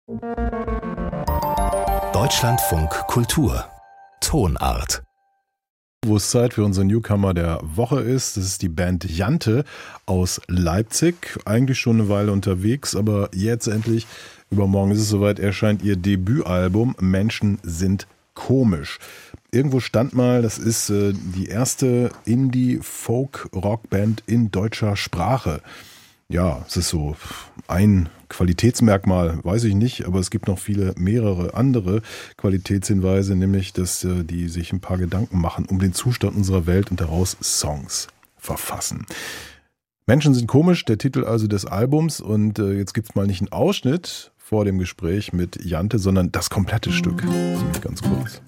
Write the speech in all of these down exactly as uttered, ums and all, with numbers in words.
Deutschlandfunk Kultur Tonart. Wo es Zeit für unseren Newcomer der Woche ist, das ist die Band Jante aus Leipzig. Eigentlich schon eine Weile unterwegs, aber jetzt endlich, übermorgen ist es soweit, erscheint ihr Debütalbum Menschen sind komisch. Irgendwo stand mal, das ist äh, die erste Indie-Folk-Rock-Band in deutscher Sprache. Ja, es ist so ein Qualitätsmerkmal, weiß ich nicht, aber es gibt noch viele, mehrere andere Qualitätshinweise, nämlich, dass äh, die sich ein paar Gedanken machen um den Zustand unserer Welt und daraus Songs verfassen. Menschen sind komisch, der Titel also des Albums, und äh, jetzt gibt's mal nicht einen Ausschnitt vor dem Gespräch mit Jante, sondern das komplette Stück, ziemlich ganz kurz.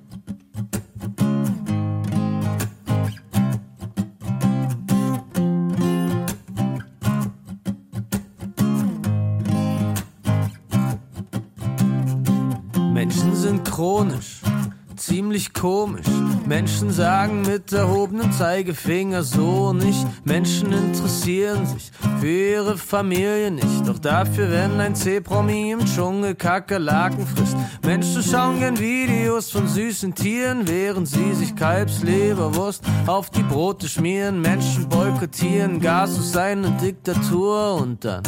Menschen sind chronisch, ziemlich komisch. Menschen sagen mit erhobenem Zeigefinger so nicht. Menschen interessieren sich für ihre Familie nicht. Doch dafür, wenn ein C-Promi im Dschungel Kakerlaken frisst. Menschen schauen gern Videos von süßen Tieren, während sie sich Kalbsleberwurst auf die Brote schmieren. Menschen boykottieren Gas aus einer Diktatur und dann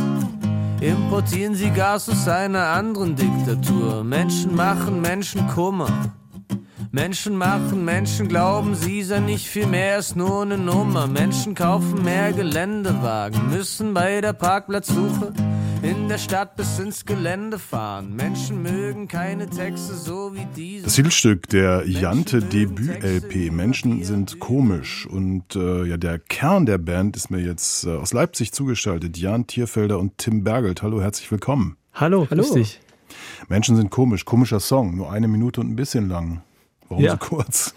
importieren sie Gas aus einer anderen Diktatur. Menschen machen Menschen Kummer. Menschen machen Menschen glauben, sie seien nicht viel mehr als nur eine Nummer. Menschen kaufen mehr Geländewagen, müssen bei der Parkplatzsuche in der Stadt bis ins Gelände fahren. Menschen mögen keine Texte so wie diese. Das Titelstück der Jante-Debüt-L P, Menschen sind komisch. Und äh, ja, der Kern der Band ist mir jetzt äh, aus Leipzig zugeschaltet. Jan Thierfelder und Tim Bergelt. Hallo, herzlich willkommen. Hallo, hallo. Grüß dich. Menschen sind komisch, komischer Song, nur eine Minute und ein bisschen lang. Warum ja so kurz?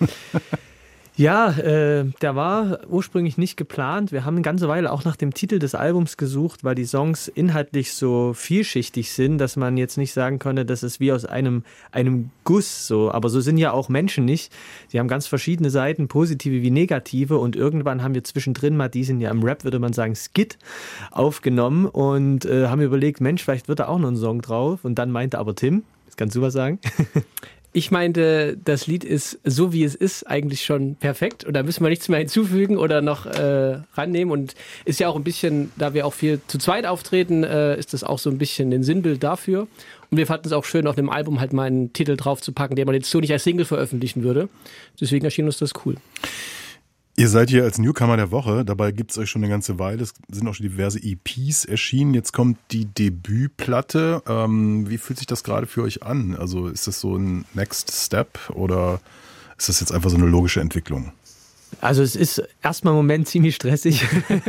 Ja, äh, der war ursprünglich nicht geplant. Wir haben eine ganze Weile auch nach dem Titel des Albums gesucht, weil die Songs inhaltlich so vielschichtig sind, dass man jetzt nicht sagen konnte, das ist wie aus einem, einem Guss so. Aber so sind ja auch Menschen nicht. Die haben ganz verschiedene Seiten, positive wie negative. Und irgendwann haben wir zwischendrin mal diesen, ja im Rap würde man sagen, Skit aufgenommen und äh, haben überlegt, Mensch, vielleicht wird da auch noch ein Song drauf. Und dann meinte aber Tim, das kannst du was sagen? Ich meinte, das Lied ist so wie es ist eigentlich schon perfekt und da müssen wir nichts mehr hinzufügen oder noch äh, rannehmen und ist ja auch ein bisschen, da wir auch viel zu zweit auftreten, äh, ist das auch so ein bisschen ein Sinnbild dafür und wir fanden es auch schön, auf dem Album halt mal einen Titel drauf zu packen, den man jetzt so nicht als Single veröffentlichen würde. Deswegen erschien uns das cool. Ihr seid hier als Newcomer der Woche, dabei gibt es euch schon eine ganze Weile, es sind auch schon diverse E Ps erschienen, jetzt kommt die Debütplatte. Ähm, wie fühlt sich das gerade für euch an? Also ist das so ein Next Step oder ist das jetzt einfach so eine logische Entwicklung? Also es ist erstmal im Moment ziemlich stressig,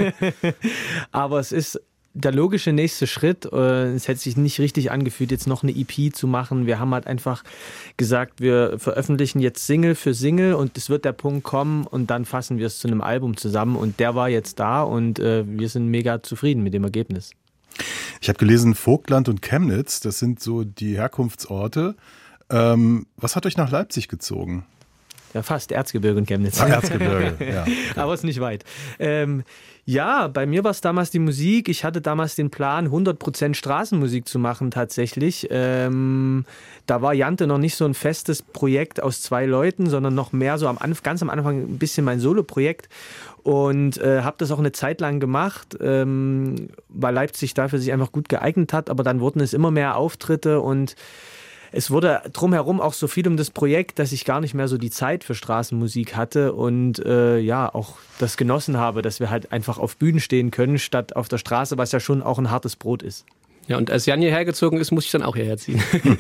aber es ist der logische nächste Schritt. Es hätte sich nicht richtig angefühlt, jetzt noch eine E P zu machen. Wir haben halt einfach gesagt, wir veröffentlichen jetzt Single für Single und es wird der Punkt kommen und dann fassen wir es zu einem Album zusammen und der war jetzt da und äh, wir sind mega zufrieden mit dem Ergebnis. Ich habe gelesen, Vogtland und Chemnitz, das sind so die Herkunftsorte. Ähm, was hat euch nach Leipzig gezogen? Ja, fast Erzgebirge und Chemnitz. Ah, Erzgebirge, ja. Okay. Aber es ist nicht weit. Ähm, ja, bei mir war es damals die Musik. Ich hatte damals den Plan, hundert Prozent Straßenmusik zu machen tatsächlich. Ähm, da war Jante noch nicht so ein festes Projekt aus zwei Leuten, sondern noch mehr so am Anf- ganz am Anfang ein bisschen mein Solo-Projekt. Und äh, habe das auch eine Zeit lang gemacht, ähm, weil Leipzig dafür sich einfach gut geeignet hat. Aber dann wurden es immer mehr Auftritte und es wurde drumherum auch so viel um das Projekt, dass ich gar nicht mehr so die Zeit für Straßenmusik hatte und äh, ja, auch das genossen habe, dass wir halt einfach auf Bühnen stehen können, statt auf der Straße, was ja schon auch ein hartes Brot ist. Ja, und als Jan hierher gezogen ist, muss ich dann auch hierher ziehen.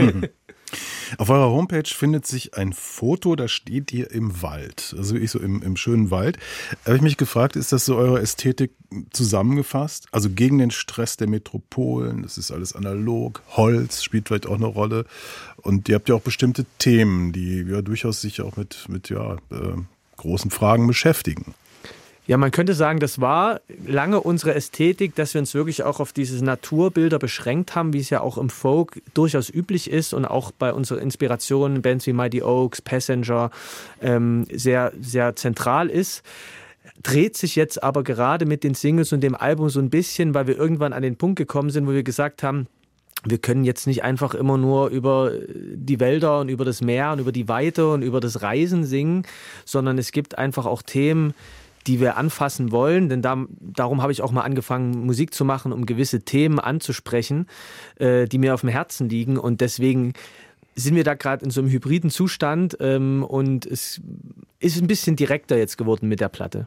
Auf eurer Homepage findet sich ein Foto, da steht ihr im Wald, also ich so im, im schönen Wald. Da habe ich mich gefragt, ist das so eure Ästhetik zusammengefasst? Also gegen den Stress der Metropolen, das ist alles analog, Holz spielt vielleicht auch eine Rolle und ihr habt ja auch bestimmte Themen, die ja durchaus sich auch mit, mit ja, äh, großen Fragen beschäftigen. Ja, man könnte sagen, das war lange unsere Ästhetik, dass wir uns wirklich auch auf diese Naturbilder beschränkt haben, wie es ja auch im Folk durchaus üblich ist und auch bei unseren Inspirationen, Bands wie Mighty Oaks, Passenger, ähm, sehr, sehr zentral ist. Dreht sich jetzt aber gerade mit den Singles und dem Album so ein bisschen, weil wir irgendwann an den Punkt gekommen sind, wo wir gesagt haben, wir können jetzt nicht einfach immer nur über die Wälder und über das Meer und über die Weite und über das Reisen singen, sondern es gibt einfach auch Themen, die wir anfassen wollen, denn da, darum habe ich auch mal angefangen, Musik zu machen, um gewisse Themen anzusprechen, äh, die mir auf dem Herzen liegen, und deswegen sind wir da gerade in so einem hybriden Zustand, ähm, und es ist ein bisschen direkter jetzt geworden mit der Platte.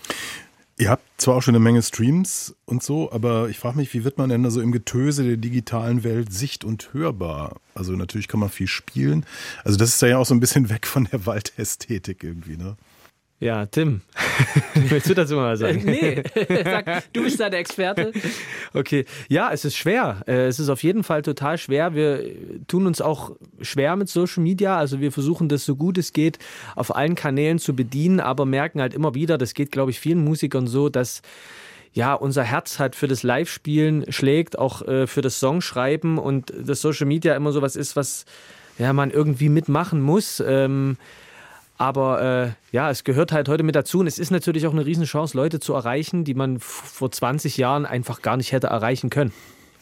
Ihr habt zwar auch schon eine Menge Streams und so, aber ich frage mich, wie wird man denn da so im Getöse der digitalen Welt sicht- und hörbar? Also natürlich kann man viel spielen. Also das ist ja auch so ein bisschen weg von der Waldästhetik irgendwie, ne? Ja, Tim, willst du dazu mal was sagen? Nee, sag, du bist da der Experte. Okay, ja, es ist schwer. Es ist auf jeden Fall total schwer. Wir tun uns auch schwer mit Social Media. Also wir versuchen das so gut es geht auf allen Kanälen zu bedienen, aber merken halt immer wieder, das geht, glaube ich, vielen Musikern so, dass ja, unser Herz halt für das Live-Spielen schlägt, auch äh, für das Songschreiben, und das Social Media immer so was ist, was ja, man irgendwie mitmachen muss. Ähm, Aber äh, ja, es gehört halt heute mit dazu, und es ist natürlich auch eine Riesenchance, Leute zu erreichen, die man f- vor zwanzig Jahren einfach gar nicht hätte erreichen können.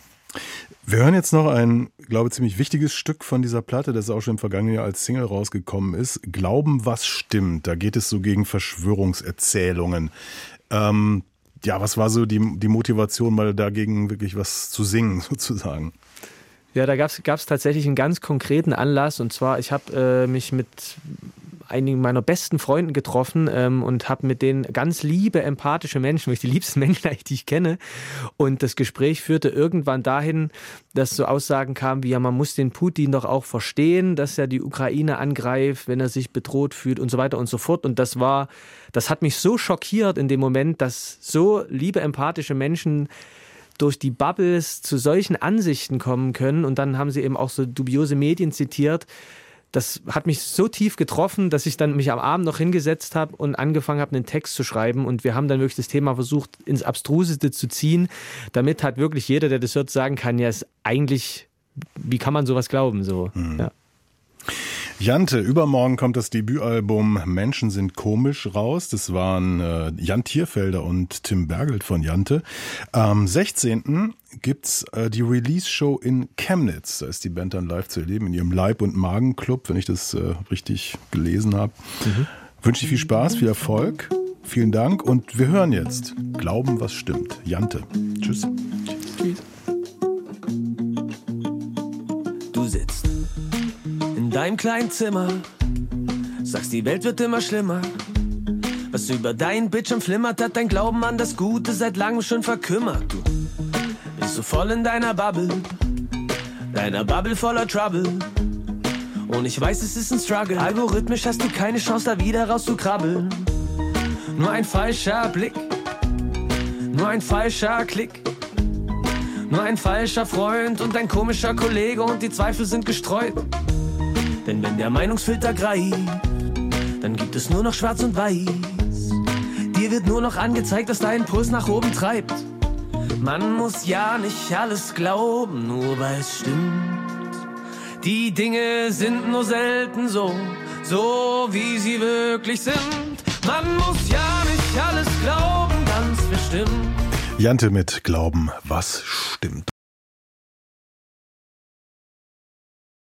Wir hören jetzt noch ein, glaube ich, ziemlich wichtiges Stück von dieser Platte, das auch schon im vergangenen Jahr als Single rausgekommen ist. Glauben, was stimmt. Da geht es so gegen Verschwörungserzählungen. Ähm, ja, was war so die, die Motivation, mal dagegen wirklich was zu singen, sozusagen? Ja, da gab es tatsächlich einen ganz konkreten Anlass, und zwar, ich habe äh, mich mit einigen meiner besten Freunden getroffen ähm, und habe mit denen ganz liebe, empathische Menschen, die liebsten Menschen eigentlich, die ich kenne, und das Gespräch führte irgendwann dahin, dass so Aussagen kamen wie, ja, man muss den Putin doch auch verstehen, dass er die Ukraine angreift, wenn er sich bedroht fühlt und so weiter und so fort, und das war, das hat mich so schockiert in dem Moment, dass so liebe, empathische Menschen durch die Bubbles zu solchen Ansichten kommen können, und dann haben sie eben auch so dubiose Medien zitiert. Das hat mich so tief getroffen, dass ich dann mich am Abend noch hingesetzt habe und angefangen habe, einen Text zu schreiben, und wir haben dann wirklich das Thema versucht, ins Abstruseste zu ziehen, damit halt wirklich jeder, der das hört, sagen kann, ja, ist eigentlich, wie kann man sowas glauben? So, mhm. ja. Jante, übermorgen kommt das Debütalbum Menschen sind komisch raus. Das waren äh, Jan Thierfelder und Tim Bergelt von Jante. Am sechzehnten gibt's äh, die Release-Show in Chemnitz. Da ist die Band dann live zu erleben in ihrem Leib- und Magen-Club, wenn ich das äh, richtig gelesen habe. Mhm. Wünsche ich viel Spaß, viel Erfolg. Vielen Dank, und wir hören jetzt Glauben, was stimmt. Jante. Tschüss. Tschüss. Du sitzt in deinem kleinen Zimmer, sagst, die Welt wird immer schlimmer. Was über dein Bildschirm flimmert, hat dein Glauben an das Gute seit langem schon verkümmert. Du bist so voll in deiner Bubble, deiner Bubble voller Trouble. Und ich weiß, es ist ein Struggle. Algorithmisch hast du keine Chance, da wieder rauszukrabbeln. Nur ein falscher Blick, nur ein falscher Klick, nur ein falscher Freund und ein komischer Kollege, und die Zweifel sind gestreut. Denn wenn der Meinungsfilter greift, dann gibt es nur noch schwarz und weiß. Dir wird nur noch angezeigt, was deinen Puls nach oben treibt. Man muss ja nicht alles glauben, nur weil es stimmt. Die Dinge sind nur selten so, so wie sie wirklich sind. Man muss ja nicht alles glauben, ganz bestimmt. Jante mit Glauben, was stimmt.